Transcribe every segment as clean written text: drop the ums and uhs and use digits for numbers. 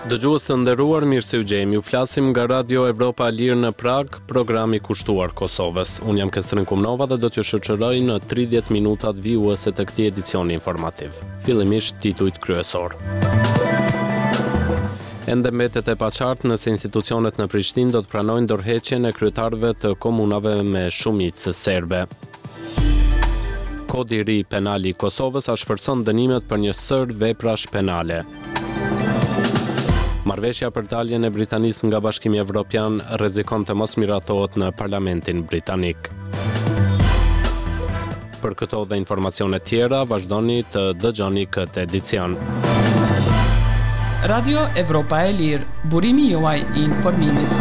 Dëgjues të nderuar, mirë se u gjejmë. Ju flasim nga Radio Evropa e Lirë në Prag, programi kushtuar Kosovës. Unë jam Kestrin Kumnova dhe do t'ju shoqëroj në 30 minutat vijuese të këtij edicioni informativ. Fillimisht titujt kryesor. Ende mbetet e paqartë nëse institucionet në Prishtinë do të pranojnë dorëheqjen e kryetarëve të komunave me shumicë serbe. Kodi i ri penal i Kosovës ashpërson dënimet për një sër veprash penale. Marrëveshja për daljen e Britanisë nga Bashkimi Evropian rrezikon të mos miratohet në Parlamentin Britanik. Për këto dhe informacione tjera, vazhdoni të dëgjoni këtë edicion. Radio Evropa e Lirë, burimi juaj i informimit.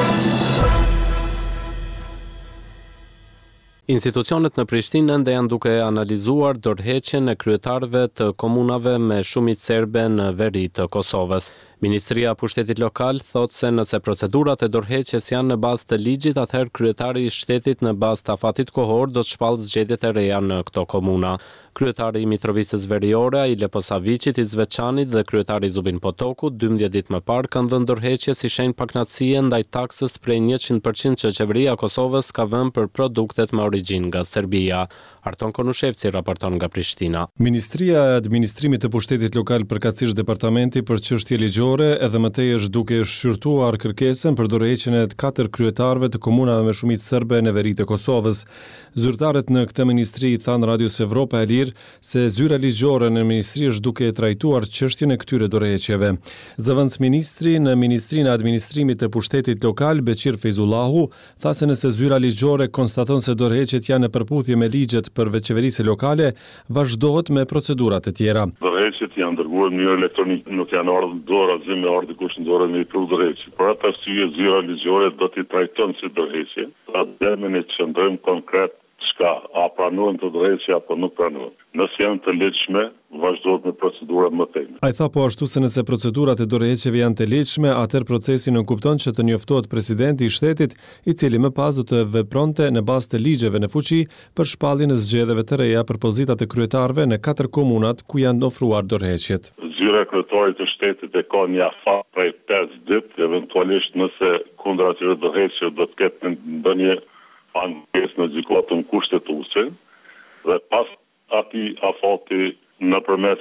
Institucionet në Prishtinë ende janë duke analizuar dorëheqjen e kryetarëve të komunave me shumicë serbe në veri të Kosovës. Ministria e Pushtetit Lokal thotë se nëse procedurat e dorëheqjes janë në bazë të ligjit, atëherë kryetari i shtetit në bazë të afatit kohor do të shpallë zgjedhjet e reja në këto komuna. Kryetari i Mitrovisës Veriore, i Leposaviçit, i Zveçanit dhe kryetari Zubin Potoku, 12 ditë më parë kanë dhënë dorëheqje si shenjë pakënaqësie ndaj taksës prej 100% që qeveria e Kosovës ka vënë për produktet me origjinë nga Serbia. Arton Konushevci raporton nga Prishtina. Ministria e Administrimit të Pushtetit Lokal përkatësisht departamenti për çështje ligjore edhe më tej është duke shqyrtuar kërkesën për dorëheqjen e 4 kryetarëve të komunave me shumicë serbe në veri të Kosovës. Zyrtarët në këtë ministri i thanë Radios Evropa e Lirë se zyra ligjore në ministri është duke trajtuar çështjen e këtyre dorëheqjeve. Zëvendësministri në Ministrinë e Administrimit të Pushtetit Lokal, Beqir Fejzullahu, tha se nëse zyra ligjore konstaton se dorëheqjet janë në përputhje me ligjet për veçeverisë lokale, vazhdohet me procedurat e tjera. Dorëheqjet janë dërguar në mënyrë elektronike, nuk janë ardhur dorë asnjë me ardhi kush në dorë në për dorëheqje. Për atë arsye zyra ligjore do t'i trajton si dorëheqje. Atë ne qëndrojmë konkret çka a pranohen të dorëheqja apo nuk pranohen. Nëse janë të lehtëshme, vazhdohet me procedurat më tej. Ai tha po ashtu se nëse procedurat e dorëheqjeve janë të lehtëshme, atëherë procesi nuk kupton që të njoftohet presidenti i shtetit, i cili më pas do të vepronte në bazë të ligjeve në fuqi për shpalljen e zgjedhjeve të reja për pozitat e kryetarëve në 4 komunat ku janë ofruar dorëheqjet. Zyra e kryetarit të shtetit e ka një afat prej 5 ditë, eventualisht nëse kundër atyre dorëheqjeve do të ketë ndonjë ankesë në gjykatën kushtetuese dhe pas atij afati nëpërmes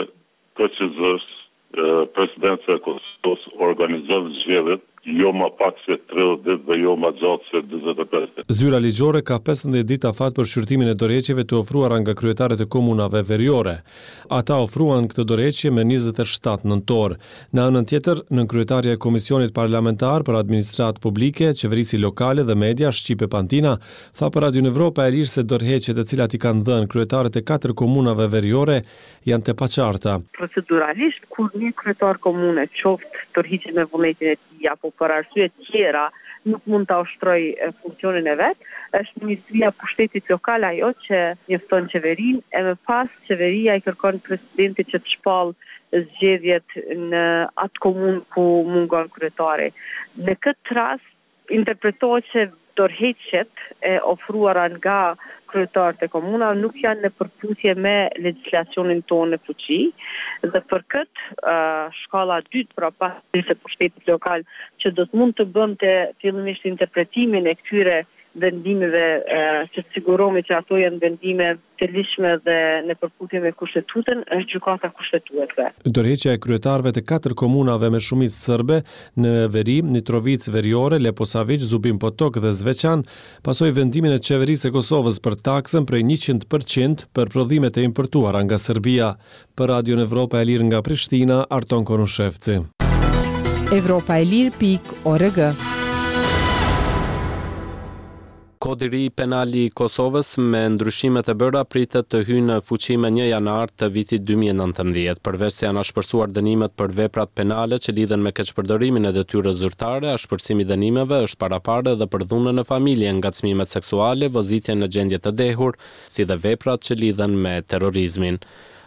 KQZ-s presidencia e Kosovës organizon zgjedhjet jo më pak se 30 ditë dhe jo më gjatë se 45 ditë. Zyra ligjore ka 15 ditë afat për shqyrtimin e dorëheqjeve të ofruara nga kryetarët e komunave veriore. Ata ofruan këtë dorëheqje me 27 nëntor. Në anën tjetër, nënkryetaria e Komisionit Parlamentar për Administratë Publike, Qeverisi Lokale dhe Media, Shqipe Pantina, tha për Radio Evropa e Lirë se dorëheqjet të cilat i kanë dhënë kryetarët e 4 komunave veriore janë të paqarta. Proceduralisht, kur një kryetar komune qoftë dorëheqet me vullnetin e tij apo për arsye tjera nuk mund ta ushtrojë funksionin e vet, është Ministria e Pushtetit Lokal ajo që njofton qeverinë e më pas qeveria i kërkon presidentit që të shpallë zgjedhjet në atë komunë ku mungon kryetari. Në këtë rast interpretohet që dorëheqjet e ofruara nga kryetarët e komunave nuk janë në përputhje me legjislacionin tonë në fuqi dhe për këtë shkalla e dytë pra pas pushtetit lokal që do të mund të bënte fillimisht interpretimin e këtyre vendimeve që të sigurohemi që ato janë vendime të lishme dhe në përputhje me kushtetutën, është gjykata kushtetuese. Dorëheqja e kryetarëve të 4 komunave me shumicë serbe në veri, Mitrovicë Veriore, Leposavić, Zubin Potok dhe Zveçan, pasoi vendimin e qeverisë së Kosovës për taksën prej 100% për prodhimet e importuara nga Serbia. Për Radio Evropa e Lirë nga Prishtina, Arton Konushevci. europaelir.org. Kodi i ri penal i Kosovës me ndryshimet e bëra pritet të hyjë në fuqi me 1 janar të vitit 2019, përveç se janë ashpërsuar dënimet për veprat penale që lidhen me keqpërdorimin e detyrës zyrtare, ashpërsimi i dënimeve është parapare edhe për dhunën në familje, ngacmimet seksuale, vozitjen në gjendje të dehur, si dhe veprat që lidhen me terrorizmin.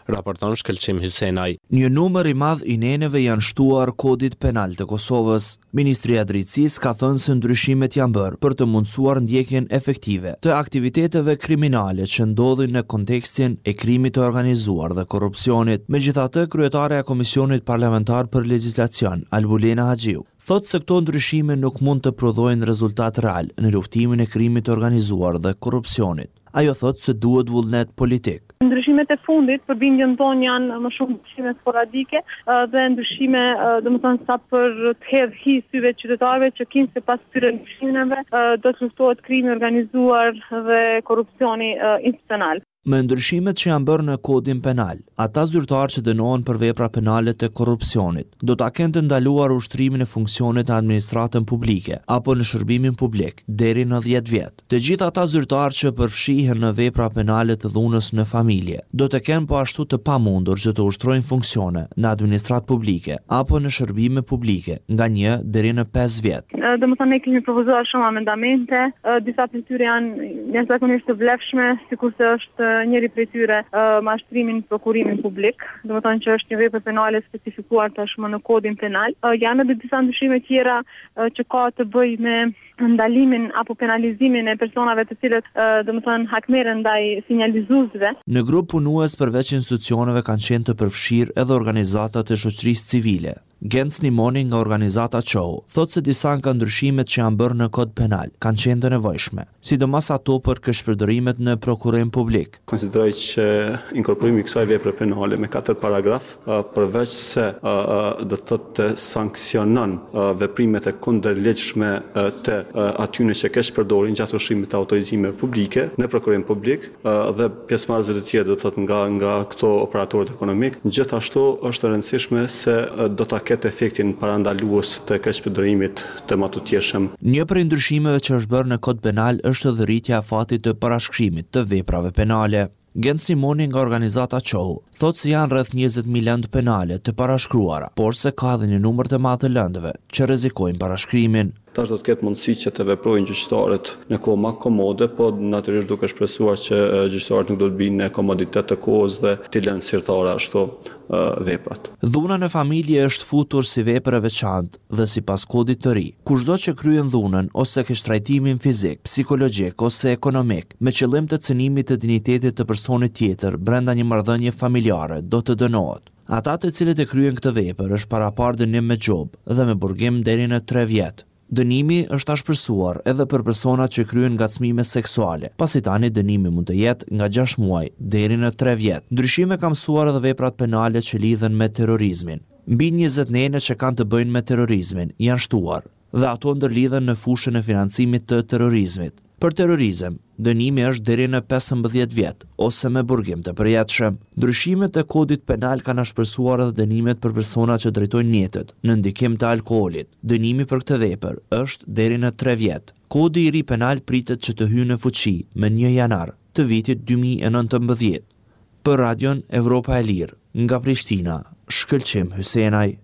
raporton Shkëlqim Hysenaj. Një numër i madh i neneve janë shtuar kodit penal të Kosovës. Ministria e Drejtësisë ka thënë se ndryshimet janë bërë për të mundësuar ndjekjen efektive të aktiviteteve kriminale që ndodhin në kontekstin e krimit të organizuar dhe korrupsionit. Megjithatë, kryetaria e Komisionit Parlamentar për Legjislacion, Albulena Haxhiu, thotë se këto ndryshime nuk mund të prodhojnë rezultat real në luftimin e krimit të organizuar dhe korrupsionit. Ajo thotë se duhet vullnet politik. Ndryshimet e fundit për bindjen tonë janë më shumë ndryshime sporadike dhe ndryshime, domethënë sa për të hedhë hi syve qytetarëve që kinë se pas këtyre ndryshimeve do të luftohet krimi organizuar dhe korrupsioni institucional. Me ndryshimet që janë bërë në kodin penal, ata zyrtarë që dënohen për vepra penale të korrupsionit do ta kenë të ndaluar ushtrimin e funksionit në administratën publike apo në shërbimin publik deri në 10 vjet. Të gjithë ata zyrtarë që përfshihen në vepra penale të dhunës në familje do të kenë po ashtu të pamundur që të ushtrojnë funksione në administratë publike apo në shërbime publike nga 1 deri në 5 vjet. Domethënë ne kemi propozuar shumë amendamente, disa prej tyre janë jashtëzakonisht të vlefshme, sikurse është njëri prej tyre mashtrimin prokurimin publik, domethënë që është një vepër penale specifikuar tashmë në kodin penal. Janë edhe disa ndryshime tjera që ka të bëjë me ndalimin apo penalizimin e personave të cilët domethënë hakmerren ndaj sinjalizuesve. Në grup punues përveç institucioneve kanë qenë të përfshirë edhe organizatat e shoqërisë civile. Gens Nimoni nga organizata Çohu thotë se disa nga ndryshimet që janë bërë në kod penal kanë qenë të nevojshme, sidomos ato për këshpërdorimet në prokurim publik. Konsideroj që inkorporimi i kësaj vepre penale me 4 paragraf përveç se do të thotë sanksionon veprimet e kundërligjshme të atyre që këshpërdorin gjatë ushqimit të autorizimeve publike në prokurim publik dhe pjesëmarrësve të tjerë do të thotë nga këto operatorët ekonomik. Gjithashtu është e rëndësishme se do ta ketë efektin parandalues të këshpërdorimit të matutjeshëm. Një prej ndryshimeve që është bërë në kod penal është dhëritja e fatit të parashkrimit të veprave penale. Gens Simoni nga organizata Çohu thotë se janë rreth 20.000 lëndë penale të parashkruara, por se ka dhe një numër të madh të lëndëve që rrezikojnë parashkrimin. Tash do të ketë mundësi që të veprojnë gjyqtarët në kohë më komode, po natyrisht duke shpresuar që gjyqtarët nuk do të binë në komoditet të kohës dhe të lënë sirtare ashtu veprat. Dhuna në familje është futur si vepër e veçantë dhe sipas kodit të ri. Kushdo që kryen dhunën ose kesh trajtimin fizik, psikologjik ose ekonomik me qëllim të cënimit të dinjitetit të personit tjetër brenda një marrëdhënie familjare do të dënohet. Ata të cilët e kryen këtë vepër është parapar dënim me gjobë dhe me burgim deri në 3 vjet. Dënimi është ashpërsuar edhe për personat që kryen ngacmime seksuale, pasi tani dënimi mund të jetë nga 6 muaj deri në 3 vjet. Ndryshime ka mësuar edhe veprat penale që lidhen me terrorizmin. Mbi 20 nene që kanë të bëjnë me terrorizmin janë shtuar dhe ato ndërlidhen në fushën e financimit të terrorizmit. Për terrorizëm, dënimi është deri në 15 vjet ose me burgim të përjetshëm. Ndryshimet e kodit penal kanë ashpërsuar edhe dënimet për persona që drejtojnë mjetet në ndikim të alkoolit. Dënimi për këtë vepër është deri në 3 vjet. Kodi i ri penal pritet që të hyjë në fuqi me 1 janar të vitit 2019. Për Radion Evropa e Lirë, nga Prishtina, Shkëlqim Hysenaj.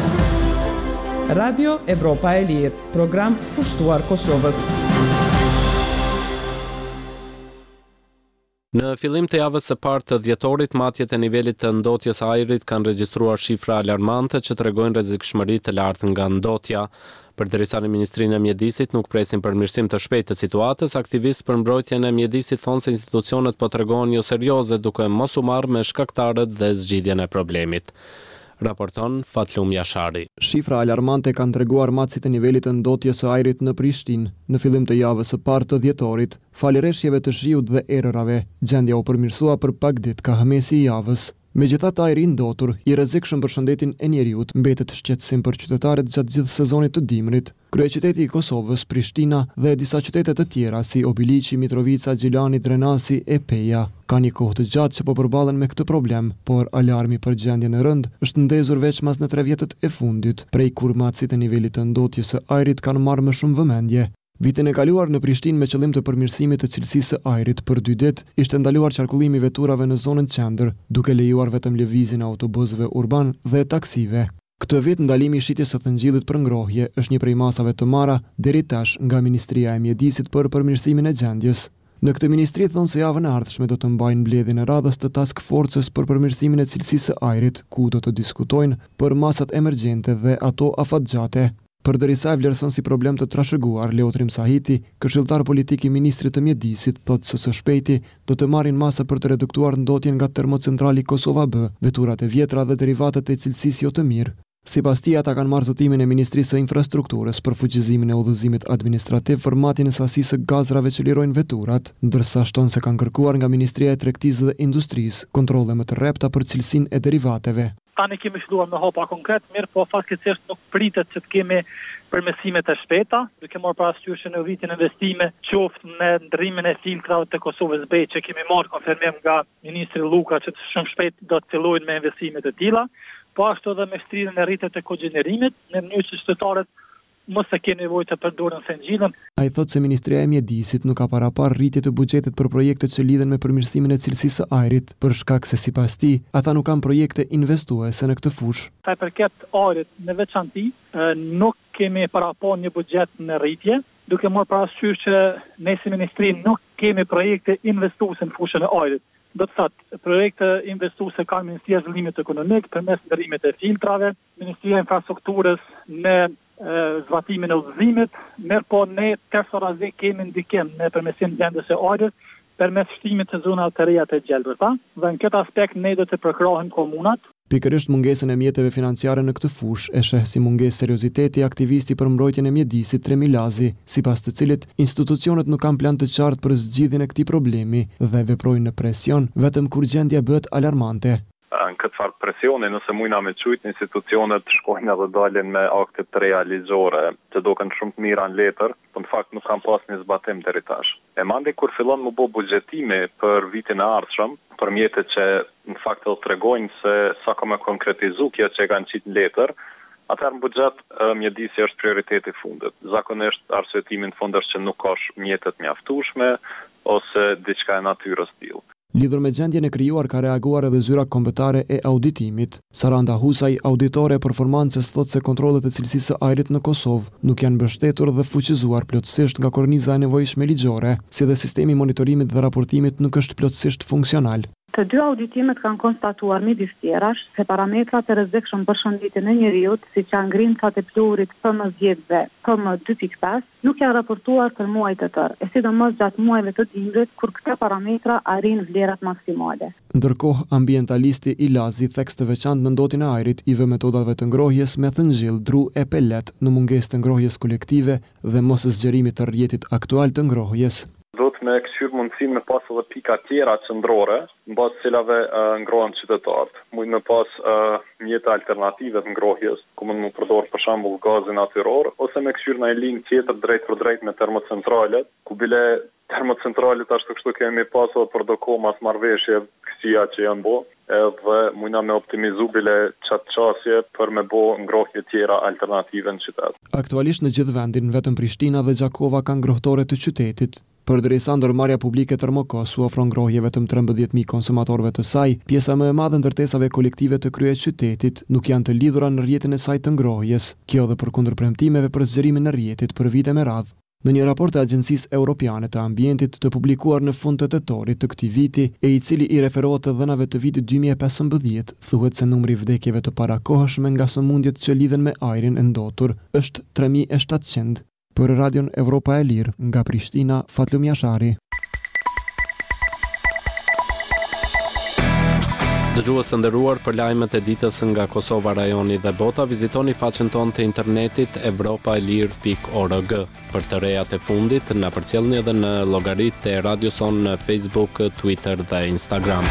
Radio Evropa e Lirë, program pushtuar Kosovës. Në fillim të javës së parë të dhjetorit, matjet e nivelit të ndotjes ajrit kanë regjistruar shifra alarmante që tregojnë rrezikshmëri të lartë nga ndotja. Përderisa në Ministrinë e Mjedisit nuk presin përmirësim të shpejtë të situatës, aktivistë për mbrojtjen e mjedisit thonë se institucionet po tregojnë jo serioze duke mos u marrë me shkaktarët dhe zgjidhjen e problemit. Raporton Fatlum Jashari. Shifra alarmante kanë treguar matësit e nivelit të ndotjes së ajrit në Prishtinë në fillim të javës së parë të dhjetorit. Falë rreshjeve të shiut dhe erërave, gjendja u përmirësua për pak ditë ka hëmesi i javës. Megjithatë, ajri i ndotur, i rrezikshëm për shëndetin e njeriut, mbetet shqetësim për qytetarët gjatë gjithë sezonit të dimrit. Kryeqyteti i Kosovës, Prishtina dhe disa qytete të tjera si Obiliqi, Mitrovica, Gjilani, Drenasi e Peja kanë një kohë të gjatë që po përballen me këtë problem, por alarmi për gjendjen e rënd është ndezur veç mas në 3 vjetët e fundit, prej kur matësit e nivelit të ndotjes së ajrit kanë marrë më shumë vëmendje. Vitin e kaluar në Prishtinë me qëllim të përmirësimit të cilësisë së ajrit për 2 ditë, ishte ndaluar qarkullimi i veturave në zonën qendër, duke lejuar vetëm lëvizjen e autobusëve urban dhe taksive. Këtë vit ndalimi i shitjes së thëngjillit për ngrohje është një prej masave të marra deri tash nga Ministria e Mjedisit për përmirësimin e gjendjes. Në këtë ministri thonë se javën e ardhshme do të mbajnë mbledhjen e radhës të task forces për përmirësimin e cilësisë së ajrit, ku do të diskutojnë për masat emergjente dhe ato afatgjate. Përdërisa e vlerëson si problem të trashëguar, Leotrim Sahiti, këshilltar politik i ministrit të mjedisit, thotë se së shpejti do të marrin masa për të reduktuar ndotjen nga termocentrali Kosova B, veturat e vjetra dhe derivatet e cilësisë jo të mirë. Sipas tij, ata kanë marrë zotimin e Ministrisë së Infrastrukturës për fuqizimit e udhëzimit administrativ për matjen e sasisë së gazrave që lirojnë veturat, ndërsa shton se kanë kërkuar nga Ministria e Tregtisë dhe Industrisë kontrolle më të rrepta për cilësinë e derivateve. Tani kemi filluar me hapa konkret, mirë, po fatkeqësisht nuk pritet që të kemi përmirësime të shpejta, duke marrë parasysh në vitin investime, qoftë në ndërrimin e filtrave të Kosovës B, që kemi marrë konfirmim nga ministri Luka që shumë shpejt do të fillojnë me investime të tilla, po ashtu edhe me shtrirjen e rritet të kogenerimit, në mënyrë që qytetarët mos e kenë nevojë të përdoren fengjilën. Ai thotë se Ministria e Mjedisit nuk ka parapar rritje të buxhetit për projektet që lidhen me përmirësimin e cilësisë së ajrit, për shkak se sipas tij, ata nuk kanë projekte investuese në këtë fushë. Sa i përket ajrit në veçanti, nuk kemi parapar një buxhet në rritje, duke marrë parasysh që ne si ministri nuk kemi projekte investuese në fushën e ajrit. Do të thotë, projekte investuese ka Ministria e Zhvillimit Ekonomik përmes ndërrimit e filtrave, Ministria e Infrastrukturës në zbatimin e udhëzimit, mirë po ne personalisht kemi ndikim në përmirësimin e gjendjes së ajrit përmes shtimit të zonave të reja të gjelbërta, dhe në këtë aspekt ne do të përkrahen komunat. Pikërisht mungesën e mjeteve financiare në këtë fushë e sheh si mungesë serioziteti aktivisti për mbrojtjen e mjedisit Tremi Lazi, sipas të cilit institucionet nuk kanë plan të qartë për zgjidhjen e këtij problemi dhe veprojnë në presion vetëm kur gjendja bëhet alarmante. Në këtë farë presioni, nëse mujna me qujtë, institucionet shkojnë edhe dalin me akte të realizore, që do kënë shumë të mira në letër, për në fakt nuk kanë pas një zbatim deri tash. E mandi kur fillon më bo buxhetimi për vitin e ardhshëm, për mjetet që në fakt të tregojnë se sa ka me konkretizu kjo që kanë qitë në letër, atëherë në buxhet mjedisi është prioriteti fundit. Zakonisht arsyetimin fundës që nuk ka mjetet mjaftueshme ose diçka e natyrës tillë. Lidhur me gjendjen e krijuar ka reaguar edhe zyra kombëtare e auditimit. Saranda Husaj, auditore e performancës, thotë se kontrollet e cilësisë së ajrit në Kosovë nuk janë mbështetur dhe fuqizuar plotësisht nga korniza e nevojshme ligjore, si dhe sistemi i monitorimit dhe raportimit nuk është plotësisht funksional. Të dy auditimet kanë konstatuar midis tjerash se parametrat e rrezikshëm për shëndetjen e njeriut, siç janë ngrincat e pluhurit PM10 dhe PM2.5, nuk janë raportuar për muajt të tërë, e sidomos gjatë muajve të dimrit kur këta parametra arrin vlerat maksimale. Ndërkohë, ambientalisti i Lazi theks të veçantë në ndotjen e ajrit i vë metodave të ngrohjes me thëngjell, dru e pelet në mungesë të ngrohjes kolektive dhe mos zgjerimit të rrjetit aktual të ngrohjes. Do të me këshyrë mundësin me pas edhe pika tjera qendrore, në bazë cilave ngrohen qytetarët. Mund me pas mjete alternative të ngrohjes, ku mund më përdor për shembull gazin natyror, ose me këshyrë në linjë tjetër drejt për drejt me termocentralet, ku bile termocentralet ashtu kështu kemi pas edhe për do kohë mas marrëveshje kësia që janë bo, edhe mujna me optimizu bile qatë qasje për me bo ngrohje tjera alternative në qytet. Aktualisht në gjithë vendin, vetëm Prishtina dhe Gjakova kanë ngrohtore të qytetit. Përdërisa ndërmarrja publike Termokos u ofron ngrohje vetëm 13.000 konsumatorëve të saj, pjesa më e madhe ndërtesave kolektive të kryeqytetit nuk janë të lidhura në rrjetin e saj të ngrohjes, kjo dhe përkundër premtimeve për zgjerimin e rrjetit për vite me radhë. Në një raport të Agjencisë Europiane të Ambientit të publikuar në fund të tetorit të këtij viti, e i cili i referohet të dhënave të vitit 2015, thuhet se numri i vdekjeve të parakohshme nga sëmundjet që lidhen me ajrin e ndotur është 3700. Për Radion Evropa e Lirë, nga Prishtina, Fatlum Jashari. Dëgjues të nderuar, për lajmet e ditës nga Kosova, rajoni dhe bota, vizitoni faqen tonë të internetit evropaelir.org. Për të rejat e fundit, na përcjellni edhe në llogaritë e Radioson në Facebook, Twitter dhe Instagram.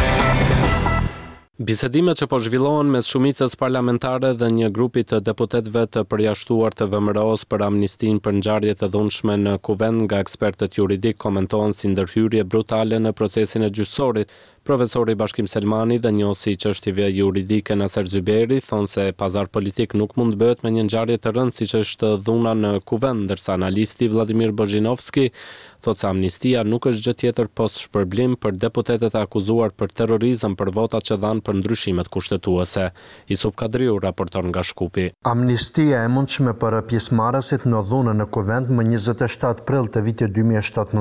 Bisedimet që po zhvillohen mes shumicës parlamentare dhe një grupi të deputetëve të përjashtuar të VMRO-s për amnistin për ngjarjet e dhunshme në kuvend nga ekspertët juridik komentohen si ndërhyrje brutale në procesin e gjyqësorit. Profesori Bashkim Selmani dhe njohësi çështjeve juridike Naser Zyberi thonë se pazar politik nuk mund bëhet me një ngjarje të rëndë siç është dhuna në kuvend, ndërsa analisti Vladimir Bozhinovski thotë se amnistia nuk është gjë tjetër post shpërblim për deputetët e akuzuar për terrorizëm për votat që dhanë për ndryshimet kushtetuese. Isuf Kadriu raporton nga Shkupi. Amnistia e mundshme për pjesëmarrësit në dhunën në kuvend më 27 prill të vitit 2017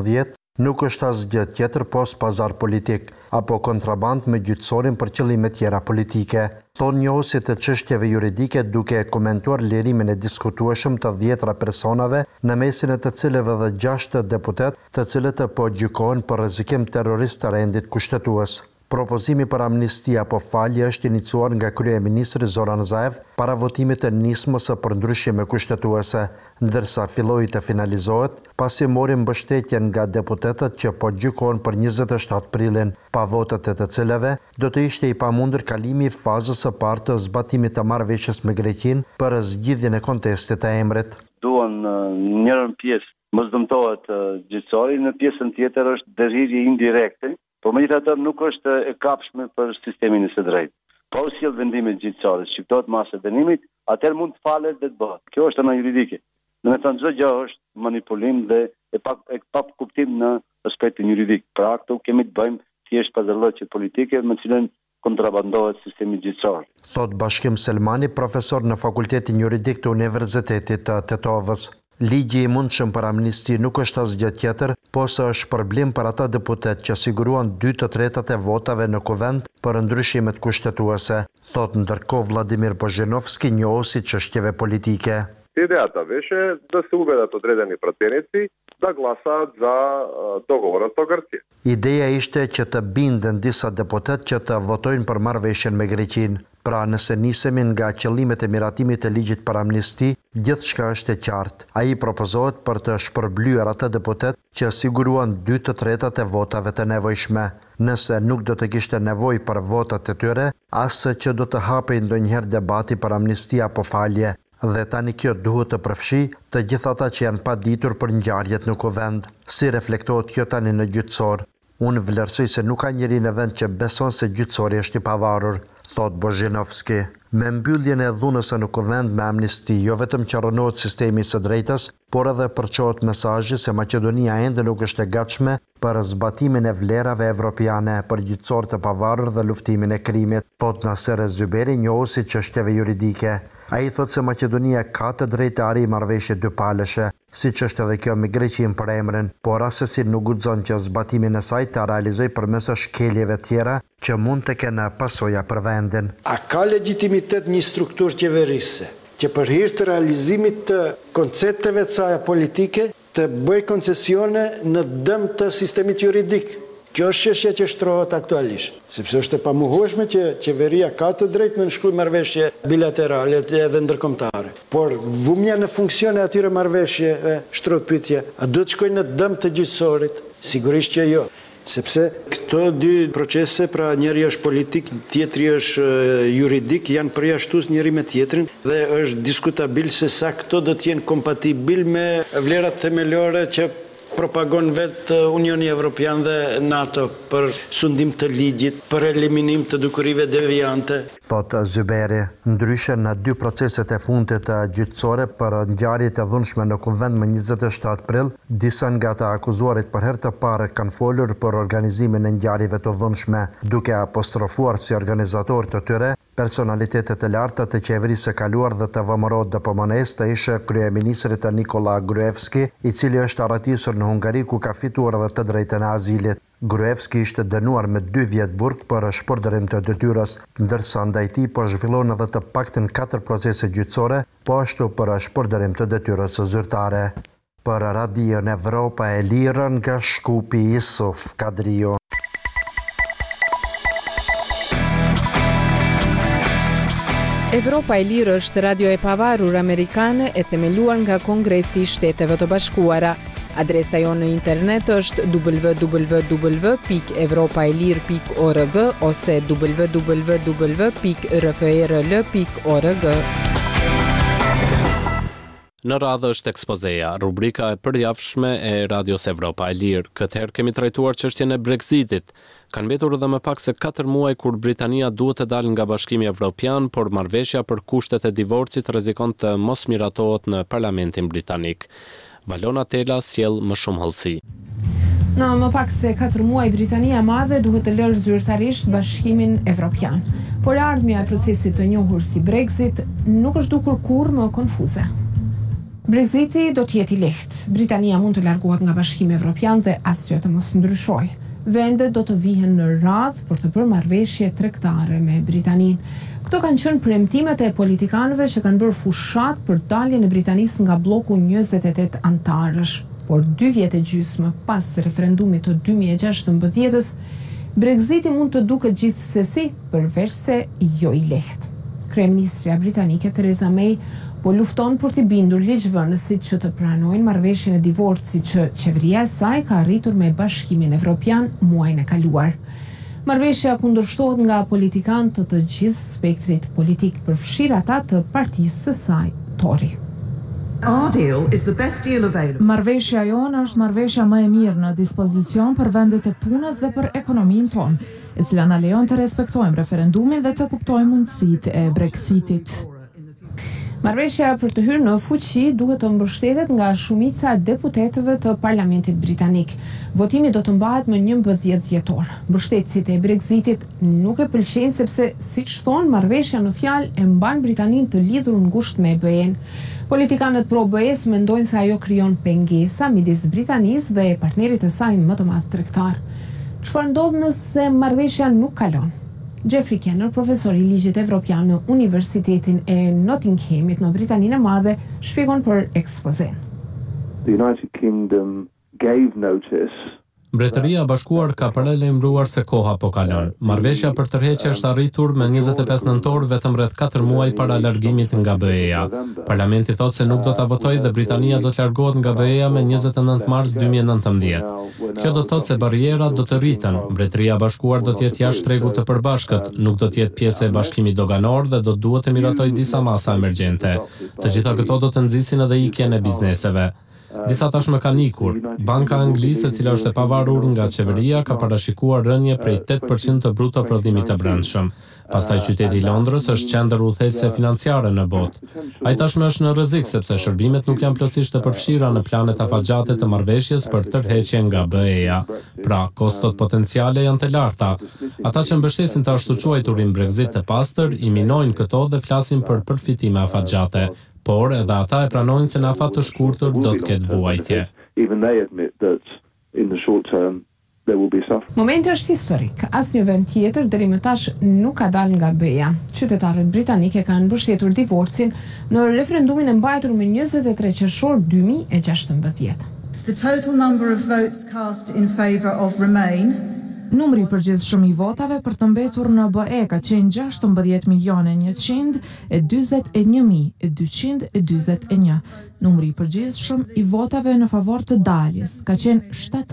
Nuk është asgjë tjetër pos pazar politik apo kontraband me gjyqësorin për qëllime tjera politike, thonë njohësit të çështjeve juridike duke komentuar lirimin e diskutueshëm të 10 personave në mesin e të cilëve dhe 6 deputet të cilët po gjykohen për rrezikim terrorist të rendit kushtetues. Propozimi për amnistia apo falje është iniciuar nga kryeministri Zoran Zaev para votimit të nismës së përndryshjeve kushtetuese, ndërsa filloi të finalizohet pasi mori mbështetjen nga deputetët që po gjykohen për 27 prilin, pa votat e të cilëve do të ishte i pamundur kalimi i fazës së parë të zbatimit të marrëveshjes me Greqinë për zgjidhjen e kontestit të emrit. Duan njërën pjesë mos dëmtohet gjyqësori, në pjesën tjetër është dëshirje indirekte. Po megjithatë nuk është e kapshme për sistemin e së drejtë. Pa u sjell vendimin gjyqësor, shqiptohet masa e dënimit, atëherë mund të falet dhe të bëhet. Kjo është ana juridike. Domethënë çdo gjë është manipulim dhe e pa kuptim në aspektin juridik. Pra këtu kemi të bëjmë thjesht pazarllëqe politike me cilën kontrabandohet sistemi gjyqësor. Thot Bashkim Selmani, profesor në Fakultetin Juridik të Universitetit të Tetovës. Ligji i mundshëm për amnisti nuk është asgjë tjetër, posa është problem për ata deputet që siguruan 2/3 e votave në kuvend për ndryshimet kushtetuese, thot ndërkohë Vladimir Bozhenovski, njohuesi çështjeve politike. Идеята беше да се уведат одредени пратеници да гласаат за договорот со Грција. Ideja ishte që të binden disa deputet që të votojnë për marrëveshjen me Greqinë. Pra nëse nisemi nga qëllimet e miratimit të ligjit për amnisti, gjithçka është e qartë. Ai propozohet për të shpërblyer ata deputet që siguruan 2/3 e votave të nevojshme. Nëse nuk do të kishte nevojë për votat e tyre, as që do të hapej ndonjëherë debati për amnisti apo falje. Dhe tani kjo duhet të përfshi të gjithë ata që janë paditur për ngjarjet në kuvend. Si reflektohet kjo tani në gjyqësor? Unë vlerësoj se nuk ka njeri në vend që beson se gjyqësori është i pavarur, thot Bozhenovski. Me mbylljen e dhunës në kuvend me amnisti, jo vetëm që rënohet sistemi i së drejtës, por edhe përçohet mesazhi se Maqedonia ende nuk është e gatshme për zbatimin e vlerave evropiane për gjyqësor të pavarur dhe luftimin e krimit, thot Naser Zyberi, njohuesi çështjeve juridike. Ai thot se Maqedonia ka të drejtë të arrijë marrëveshje dypalëshe, siç është edhe kjo me Greqinë për emrin, por rastësisht nuk guxon që zbatimin e saj të realizojë përmes shkeljeve tjera që mund të kenë pasoja për vendin. A ka legjitimitet një strukturë qeverisë që për hir të realizimit të koncepteve të saj politike të bëj koncesione në dëm të sistemit juridik? Kjo është çështja që shtrohet aktualisht, sepse është e pamohueshme që qeveria ka të drejtë me nënshkruaj marrëveshje bilaterale edhe ndërkombëtare. Por vumja në funksion e atyre marrëveshjeve shtrohet pyetja, a duhet të shkojnë në dëm të gjyqësorit? Sigurisht që jo. Sepse këto dy procese, pra njëri është politik, tjetri është juridik, janë përjashtues njëri me tjetrin dhe është diskutabil se sa këto do të jenë kompatibil me vlerat themelore që propagon vetë Unioni Evropian dhe NATO për sundim të ligjit, për eliminim të dukurive deviante. Thot Zyberi, ndryshe në 2 proceset e fundit të gjyqësore për ngjarjet e dhunshme në kuvend më 27 prill, disa nga të akuzuarit për herë të parë kanë folur për organizimin e ngjarjeve të dhunshme, duke apostrofuar si organizatorë të tyre personalitetet të larta të qeverisë së kaluar dhe të VMRO DPMNE-s të ish kryeministrit Nikola Gruevski, i cili është arratisur në Hungari ku ka fituar edhe të drejtën e azilit. Gruevski ishte dënuar me 2 vjet burg për shpërdorim të detyrës, ndërsa ndaj tij po zhvillon edhe të paktën 4 procese gjyqësore, po ashtu për shpërdorim të detyrës së zyrtare. Për Radion Evropa e Lirë nga Shkupi, Isuf Kadrio. Evropa e Lirë është radio e pavarur amerikane e themeluar nga Kongresi i Shteteve të Bashkuara. Adresa jonë në internet është www.evropaelir.org ose www.rfrl.org. Në radhë është ekspozeja, rubrika e përjavshme e Radios Evropa e Lirë. Këtëherë kemi trajtuar çështjen e Brexitit. Kanë mbetur edhe më pak se 4 muaj kur Britania duhet të dalë nga Bashkimi Evropian, por marrëveshja për kushtet e divorcit rrezikon të mos miratohet në Parlamentin britanik. Valona Tela sjell më shumë hollësi. Në më pak se 4 muaj Britania e Madhe duhet të lërë zyrtarisht Bashkimin Evropian, por ardhmja e procesit të njohur si Brexit nuk është dukur kurrë më konfuze. Brexiti do të jetë i lehtë. Britania mund të largohet nga Bashkimi Evropian dhe asgjë të mos ndryshojë. Vendet do të vihen në radhë për të bërë marrëveshje tregtare me Britaninë. Këto kanë qenë premtimet e politikanëve që kanë bërë fushat për daljen e Britanisë nga bloku 28 antarësh. Por 2 vjet e gjysmë pas referendumit të 2016-s, Brexiti mund të duket gjithsesi, përveç se jo i lehtë. Kryeministrja britanike Theresa May po lufton për t'i bindur ligjvënësit që të pranojnë marrëveshjen e divorcit që qeveria e saj ka arritur me Bashkimin Evropian muajin e kaluar. Marrëveshja kundërshtohet nga politikanë të gjithë spektrit politik, përfshirë ata të partisë së saj, Tory. Marrëveshja jonë është marrëveshja më e mirë në dispozicion për vendet e punës dhe për ekonominë tonë, e cila na lejon të respektojmë referendumin dhe të kuptojmë mundësitë e Brexitit. Marrëveshja për të hyrë në fuqi duhet të mbështetet nga shumica e deputetëve të Parlamentit Britanik. Votimi do të mbahet më 11 dhjetor. Mbështetësit e Brexitit nuk e pëlqejnë sepse, siç thonë, marrëveshja në fjalë e mban Britaninë të lidhur ngushtë me BE-n. Politikanët pro BE-s mendojnë se ajo krijon pengesa midis Britanisë dhe partnerit të saj më të madh tregtar. Çfarë ndodh nëse marrëveshja nuk kalon? Jeffrey Kenner, profesor i ligjit evropian në Universitetin e Nottinghamit në Britaninë e Madhe, shpjegon për ekspozen. The United Kingdom gave notice. Mbretëria e Bashkuar ka paralajmëruar se koha po kalon. Marrëveshja për tërheqje është arritur me 25 nëntor vetëm rreth 4 muaj para largimit nga BE-ja. Parlamenti thotë se nuk do ta votojë dhe Britania do të largohet nga BE-ja me 29 mars 2019. Kjo do të thotë se barrierat do të rriten. Mbretëria e Bashkuar do të jetë jashtë tregut të përbashkët, nuk do të jetë pjesë e bashkimit doganor dhe do të duhet të miratojë disa masa emergjente. Të gjitha këto do të nxisin edhe ikjen e bizneseve. Disa tashmë kanë ikur. Banka Anglise, e cila është e pavarur nga qeveria, ka parashikuar rënje prej 8% të bruto prodhimit të brendshëm. Pastaj qyteti i Londrës është qendër udhëheqëse financiare në botë. Ai tashmë është në rrezik sepse shërbimet nuk janë plotësisht të përfshira në planet afatgjate të marrëveshjes për tërheqje nga BE-ja. Pra, kostot potenciale janë të larta. Ata që mbështesin të ashtu quajturin Brexit të pastër i minojnë këto dhe flasin për përfitime afatgjate. Por edhe ata e pranojnë se në afat të shkurtër do të ketë vuajtje. Momenti është historik. Asnjë vend tjetër deri më tash nuk ka dalë nga BE-ja. Qytetarët britanikë kanë mbështetur divorcin në referendumin e mbajtur më 23 qershor 2016. The total number of votes cast in favor of Remain. Numri i përgjithshëm i votave për të mbetur në BE ka qenë 16.121.221. Numri i përgjithshëm i votave në favor të daljes ka qenë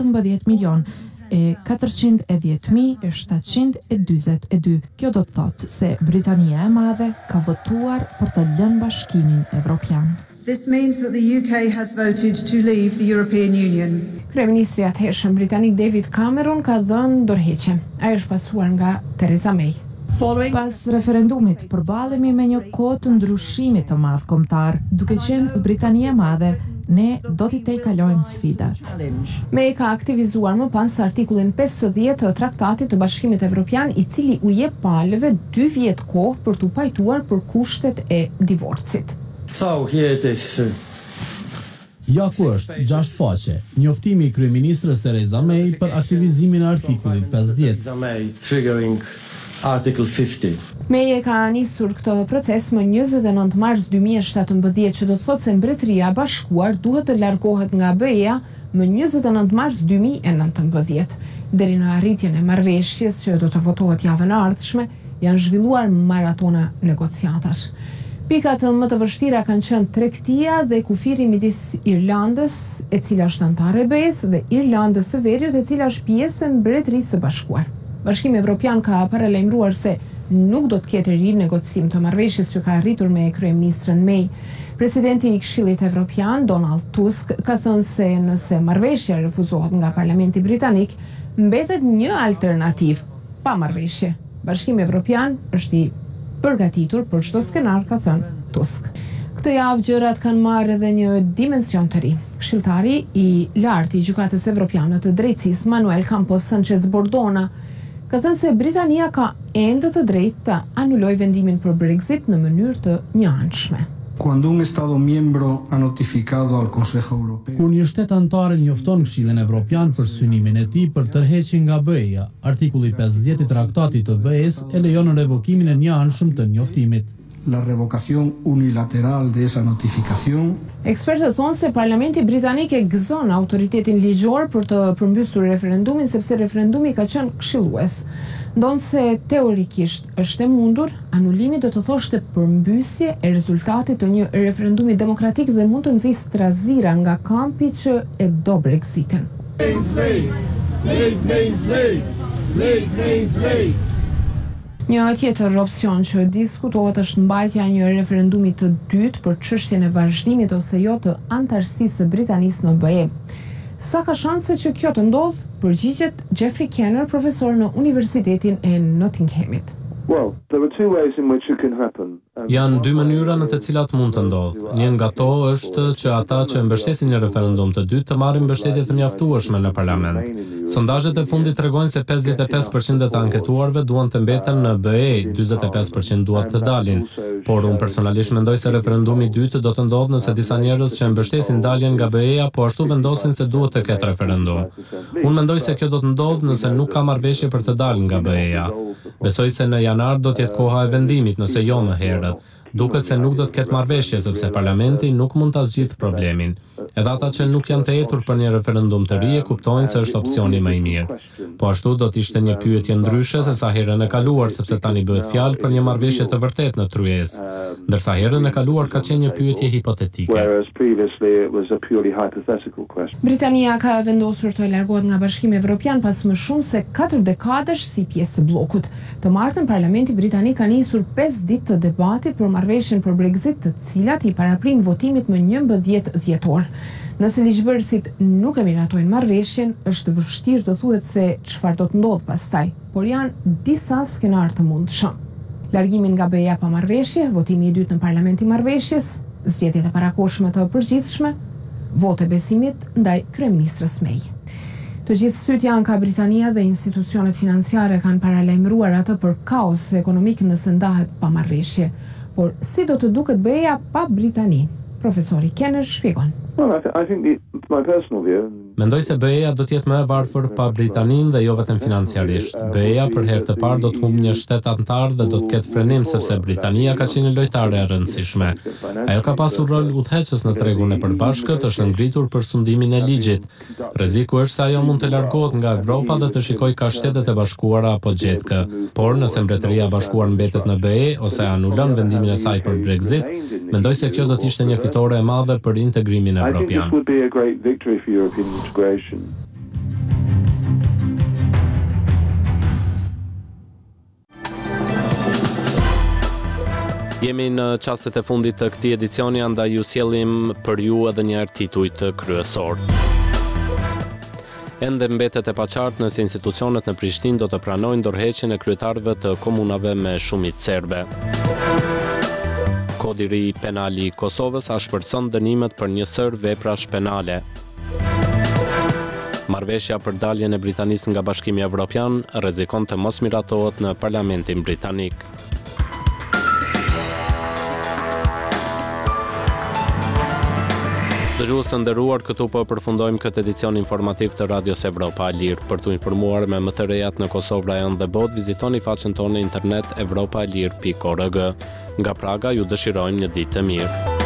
17.410.722. Kjo do të thotë se Britania e Madhe ka votuar për të lënë Bashkimin Evropian. This means that the UK has voted to leave the European Union. Kryeministri i atëhershëm britanik David Cameron ka dhënë dorëheqje. Ai është pasuar nga Theresa May. Pas referendumit, përballemi me një kohë të ndryshimit të madh kombëtar, duke qenë Britania e Madhe, ne do t'i tejkalojmë sfidat. May ka aktivizuar më pas artikullin 50 të Traktatit të Bashkimit Evropian, i cili u jep palëve 2 vjet kohë për t'u pajtuar për kushtet e divorcit. So, here it is. Ja ku është, 6 faqe, njoftimi i kryeministrës Theresa May për aktivizimin e artikullit 50. Triggering Article 50. May e ka nisur këtë proces më 29 mars 2017, që do të thotë se Mbretëria e Bashkuar duhet të largohet nga BE-ja më 29 mars 2019. Deri në arritjen e marrëveshjes që do të votohet javën e ardhshme, janë zhvilluar maratona negociatash. Pikat më të vështira kanë qenë tregtia dhe kufiri midis Irlandës, e cila është anëtare e BE-s, dhe Irlandës së Veriut, e cila është pjesë e Mbretërisë së Bashkuar. Bashkimi Evropian ka paralajmëruar se nuk do të ketë rinegocim të marrëveshjes që ka arritur me kryeministrën May. Presidenti i Këshillit Evropian, Donald Tusk, ka thënë se nëse marrëveshja refuzohet nga Parlamenti Britanik, mbetet një alternativë pa marrëveshje. Bashkimi Evropian është i përgatitur për çdo skenar, ka thënë Tusk. Këtë javë gjërat kanë marrë edhe një dimension të ri. Këshilltari i lartë i Gjykatës Evropiane të Drejtësisë, Manuel Campos Sanchez Bordona, ka thënë se Britania ka ende të drejtë të anulojë vendimin për Brexit në mënyrë të njëanshme. Cuando un Estado miembro ha notificado al Consejo Europeo. Kur një shtet antar njofton Këshillin Evropian për synimin e tij për tërheqjen nga BE-ja, artikulli 50 i Traktatit të BE-s e lejon revokimin e njëanshëm të njoftimit. La revocación unilateral de esa notificación. Ekspertët thonë se Parlamenti Britanik e gëzon autoritetin ligjor për të përmbysur referendumin sepse referendumi ka qenë këshillues. Ndonse teorikisht është e mundur, anulimi do të thoshte përmbysje e rezultatit të një referendumi demokratik dhe mund të nxjisë trazira nga kampi që e do Brexitin. Një tjetër opsion që diskutohet është mbajtja e një referendumi të dytë për çështjen e vazhdimit ose jo të antarësisë së Britanisë në BE. Sa ka shanse që kjo të ndodhë? Përgjigjet Jeffrey Kenner, profesor në Universitetin e Nottinghamit. Well, there are two ways in which it can happen. Janë dy mënyra në të cilat mund të ndodhë. Një nga to është që ata që mbështesin një referendum të dytë të marrin mbështetje të mjaftueshme në parlament. Sondazhet e fundit tregojnë se 55% e të anketuarve duan të mbeten në BE, 45% duan të dalin. Por unë personalisht mendoj se referendumi i dytë do të ndodhë nëse disa njerëz që mbështesin daljen nga BE-ja po ashtu vendosin se duhet të ketë referendum. Unë mendoj se kjo do të ndodhë nëse nuk ka marrëveshje për të dalë nga BE-ja. Besoj se në janar do të jetë koha e vendimit, nëse jo më herët. Duket se nuk do të ketë marrëveshje sepse parlamenti nuk mund ta zgjidhë problemin. Edhe ata që nuk janë të etur për një referendum të ri e kuptojnë se është opsioni më i mirë. Po ashtu do të ishte një pyetje ndryshe se sa herën e kaluar, sepse tani bëhet fjalë për një marrëveshje të vërtetë në tryezë, ndërsa herën e kaluar ka qenë një pyetje hipotetike. Britania ka vendosur të largohet nga Bashkimi Evropian pas më shumë se 4 dekadash si pjesë e bllokut. Të martën Parlamenti Britanik ka nisur 5 ditë të debatit për marrëveshjen për Brexit, të cilat i paraprin votimit më 11 dhjetor. Nëse ligjbërësit nuk e miratojnë marrëveshjen, është vështirë të thuhet se çfarë do të ndodhë pastaj, por janë disa skenar të mundshëm. Largimin nga BE-ja pa marrëveshje, votimi i dytë në Parlamentin e Marrëveshjes, zgjedhjet e parakohshme të përgjithshme, vote besimit ndaj kryeministrës May. Të gjithë syt janë ka Britania dhe institucionet financiare kanë paralajmëruar atë për kaos ekonomik nëse ndahet pa marrëveshje. Por si do të duket BE-ja pa Britani? Profesori Kenner shpjegon. Well, I think my personal view. Mendoj se BE-ja do të jetë më e varfër pa Britaninë dhe jo vetëm financiarisht. BE-ja për herë të parë do të humbë një shtet antar dhe do të ketë frenim sepse Britania ka qenë lojtare e rëndësishme. Ajo ka pasur rol udhëheqës në tregun e përbashkët, është ngritur për sundimin e ligjit. Rreziku është se ajo mund të largohet nga Evropa dhe të shikojë ka Shtetet e Bashkuara apo gjetkë. Por nëse Mbretëria e Bashkuar mbetet në BE ose anulon vendimin e saj për Brexit, mendoj se kjo do të ishte një fitore e madhe për integrimin evropian. Jemi në çastet e fundit të këtij edicioni, andaj ju sjellim për ju edhe një herë titujt kryesor. Ende mbetet e paqartë nëse institucionet në Prishtinë do të pranojnë ndërheqjen e kryetarëve të komunave me shumicë serbe. Kodi i ri penal i Kosovës ashpërson dënimet për një sër veprash penale. Marrëveshja për daljen e Britanisë nga Bashkimi Evropian rrezikon të mos miratohet në Parlamentin Britanik. Dëgjues të nderuar, këtu po përfundojmë këtë edicion informativ të Radios Evropa Lirë. Për t'u informuar me më të rejat në Kosovë, rajon dhe botë, vizitoni faqen tonë në internet evropalirë.org. Nga Praga ju dëshirojmë një ditë të mirë.